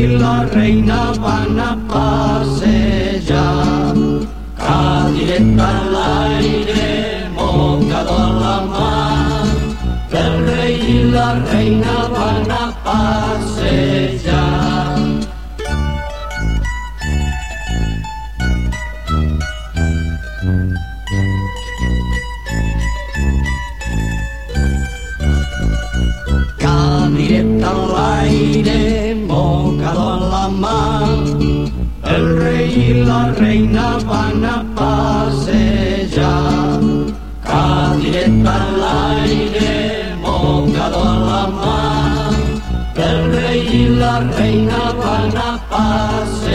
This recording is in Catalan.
y la reina van a pasejar. Cadireta al aire, mocado a la mar, el rey y la reina van a pasejar. Cadireta al aire, mocado a la mar, el rey y la reina van a pasear. Cadireta al aire, mocado a la mar, el rey y la reina van a pasear.